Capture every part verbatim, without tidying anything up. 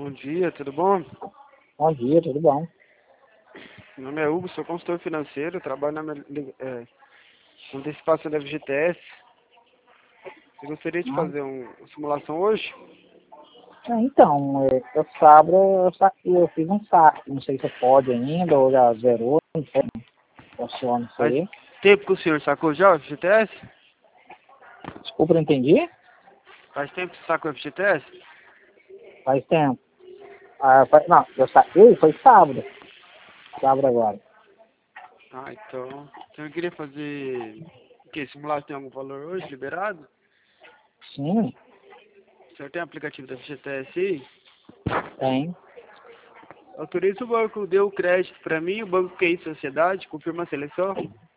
Bom dia, tudo bom? Bom dia, tudo bom? Meu nome é Hugo, sou consultor financeiro, trabalho na minha- é, antecipação da F G T S. Você gostaria de Ah, fazer um- uma simulação hoje? é, então, é, eu sábado eu, sa- eu fiz um saque, não sei se pode ainda, ou já zerou, não sei, funciona isso Faz aí. tempo que o senhor sacou já o F G T S? Desculpa, não entendi? Faz tempo que você sacou o F G T S? Faz tempo. Ah, fa- não, eu saquei, foi sábado, sábado agora. Ah, então. O senhor queria fazer o quê? Simulação tem algum valor hoje liberado? Sim, O senhor tem aplicativo da F G T S aí? tem. Autoriza o banco, deu o crédito para mim, o banco Q I Sociedade, confirma a seleção.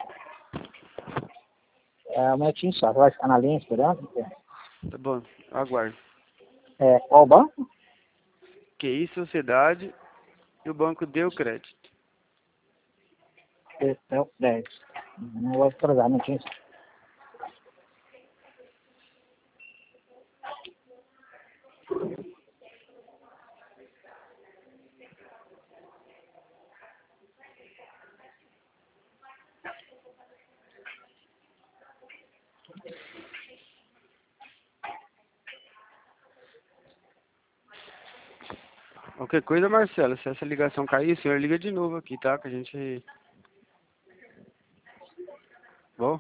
É, um minutinho só, vai ficar na linha esperando? Tá bom, aguardo. É, qual banco? Q I Sociedade e o banco deu crédito. É, é o dez. Não vou atrasar, um minutinho só. Qualquer coisa, Marcelo, se essa ligação cair, o senhor liga de novo aqui, tá? Que a gente... Bom?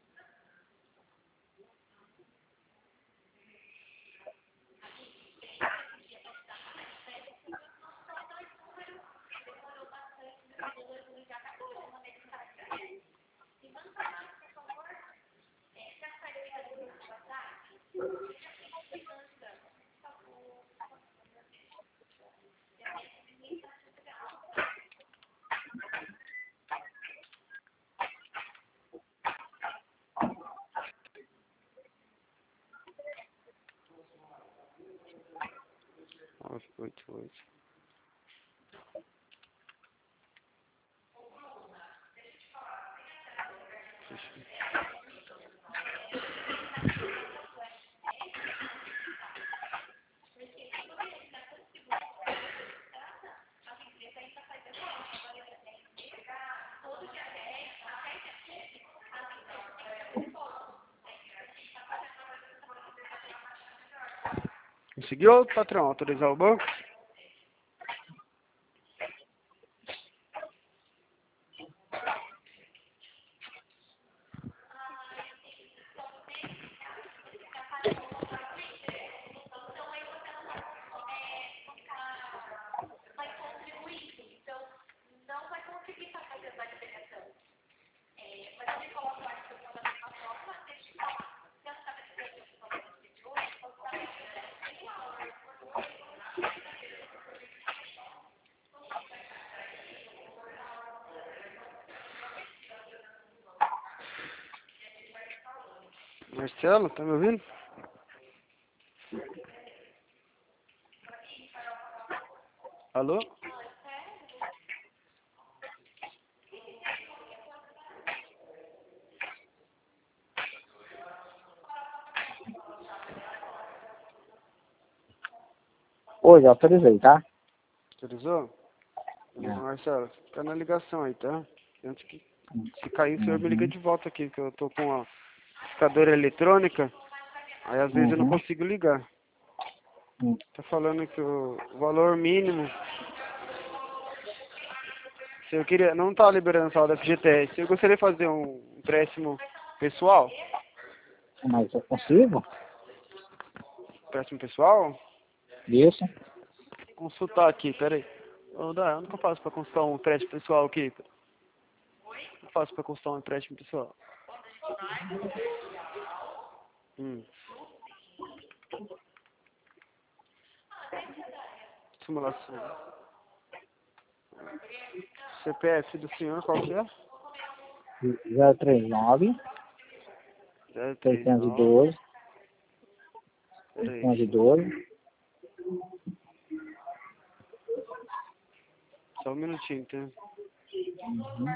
nove oito oito. Conseguiu, patrão, autorizar o banco? Marcelo, tá me ouvindo? Alô? Oi, já autorizei, tá? Autorizou? Beleza, É. Marcelo, fica na ligação aí, tá? Antes que... Se cair, o senhor me liga Uhum. de volta aqui, que eu tô com a fiscadora eletrônica, aí às vezes eu não Uhum. consigo ligar. Uhum. Tá falando que o valor mínimo... Se eu queria... Não tá liberando saldo da F G T S. Eu gostaria de fazer um empréstimo pessoal. Mas eu consigo? Empréstimo pessoal? Isso. Consultar aqui, peraí. Ô, Dá, onde que eu faço pra consultar um empréstimo pessoal aqui? Eu faço pra consultar um empréstimo pessoal? Hum. Simulação. C P F do senhor, qual que é? zero três nove, zero três seiscentos e nove. doze, Peraí. seiscentos e doze. Só um minutinho, tá? Uhum.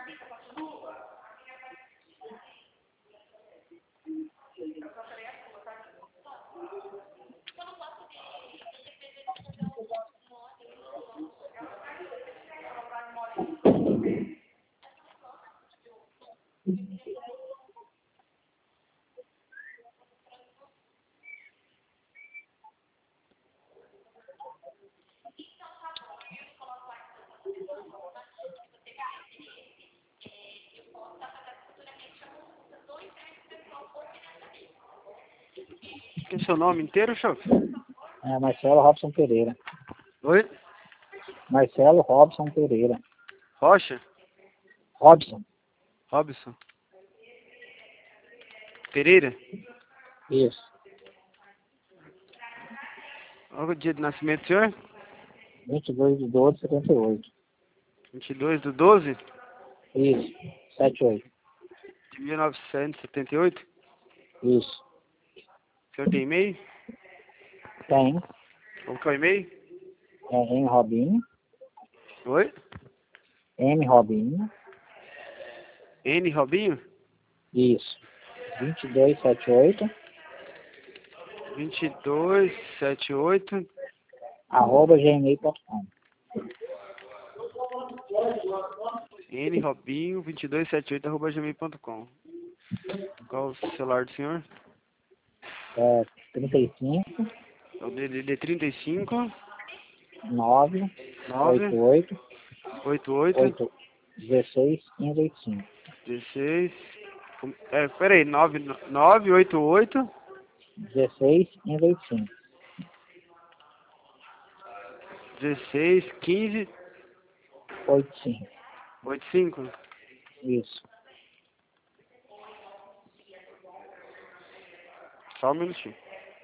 que é seu nome inteiro, chefe? É Marcelo Robson Pereira. Oi? Marcelo Robson Pereira. Rocha? Robson. Robson? Pereira? Isso. Qual é o dia de nascimento do senhor? vinte e dois de doze de setenta e oito. vinte e dois do doze Isso. setenta e oito. de mil novecentos e setenta e oito? Isso. O senhor tem e-mail? Tem. Qual que é o e-mail? É M Robinho. Oi? M Robinho. N Robinho? Isso. vinte e dois setenta e oito. vinte e dois setenta e oito Arroba gmail ponto com. N Robinho vinte e dois setenta e oito arroba gmail ponto com. Qual o celular do senhor? É trinta e cinco. É o D D D trinta e cinco nove. nove oitenta e oito. oitenta e oito oito. dezesseis quinze oitenta e cinco. dezesseis. É, peraí, nove nove oito oito dezesseis quinze oitenta e cinco. dezesseis quinze oitenta e cinco. oitenta e cinco. Isso. Só um minutinho.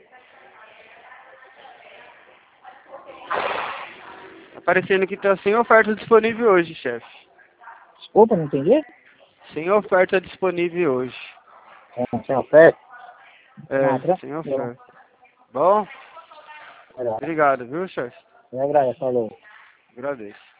Aparecendo que tá sem oferta disponível hoje, chefe. Desculpa, não entendi? Sem oferta disponível hoje. É, sem oferta? É, Ah, tranquilo. sem oferta. Bom? Melhor. Obrigado, viu, chefe? Eu agradeço, falou. Agradeço.